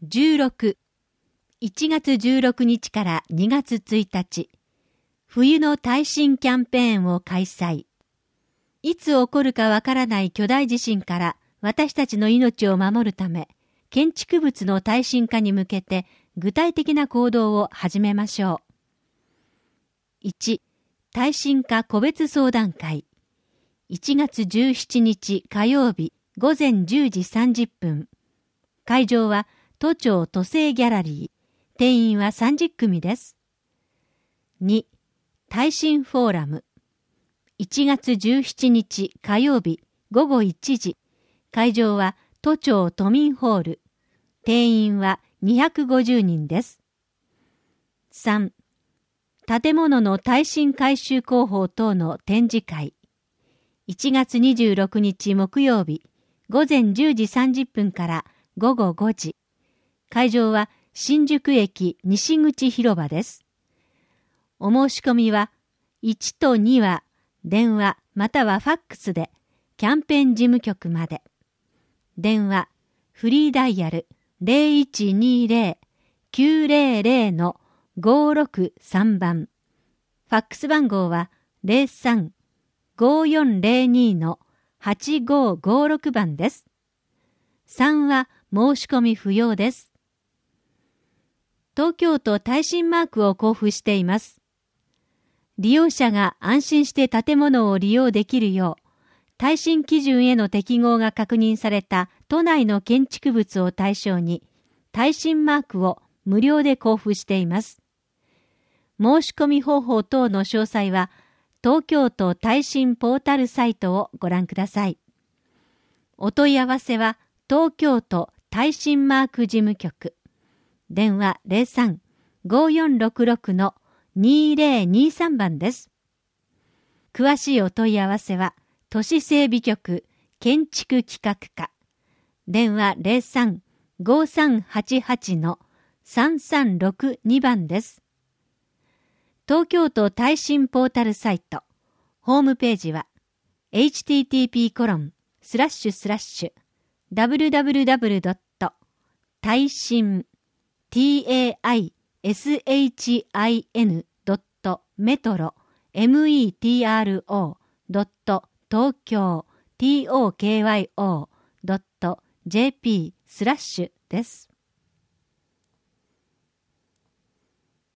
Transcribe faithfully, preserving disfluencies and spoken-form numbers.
じゅうろく、いちがつじゅうろくにちからにがつついたち、冬の耐震キャンペーンを開催。いつ起こるかわからない巨大地震から私たちの命を守るため、建築物の耐震化に向けて具体的な行動を始めましょう。いち、耐震化個別相談会。いちがつじゅうしちにち火曜日ごぜんじゅうじさんじゅっぷん。会場は都庁都政ギャラリー。定員はさんじゅっくみです。に、耐震フォーラム。いちがつじゅうしちにち火曜日ごごいちじ。会場は都庁都民ホール。定員はにひゃくごじゅうにんです。さん、建物の耐震改修工法等の展示会。いちがつにじゅうろくにち木曜日ごぜんじゅうじさんじゅっぷんからごごごじ。会場は新宿駅西口広場です。お申し込みはいちとには電話またはファックスでキャンペーン事務局まで。電話フリーダイヤル ゼロいちにゼロ きゅうゼロゼロ ごろくさん 番。ファックス番号は ゼロさん ごよんゼロに はちごごろく 番です。さんは申し込み不要です。東京都耐震マークを交付しています。利用者が安心して建物を利用できるよう、耐震基準への適合が確認された都内の建築物を対象に、耐震マークを無料で交付しています。申し込み方法等の詳細は、東京都耐震ポータルサイトをご覧ください。お問い合わせは、東京都耐震マーク事務局。電話ゼロさん ごよんろくろく にゼロにさん 番です。詳しいお問い合わせは、都市整備局建築企画課。電話ゼロさん ごさんはちはち さんさんろくに 番です。東京都耐震ポータルサイト。ホームページは、エイチティーティーピーコロンスラッシュスラッシュダブルダブルダブルドット耐震 TAISHIN ドットメトロ METRO ドット東京 トーキョードット ジェーピー スラッシュです。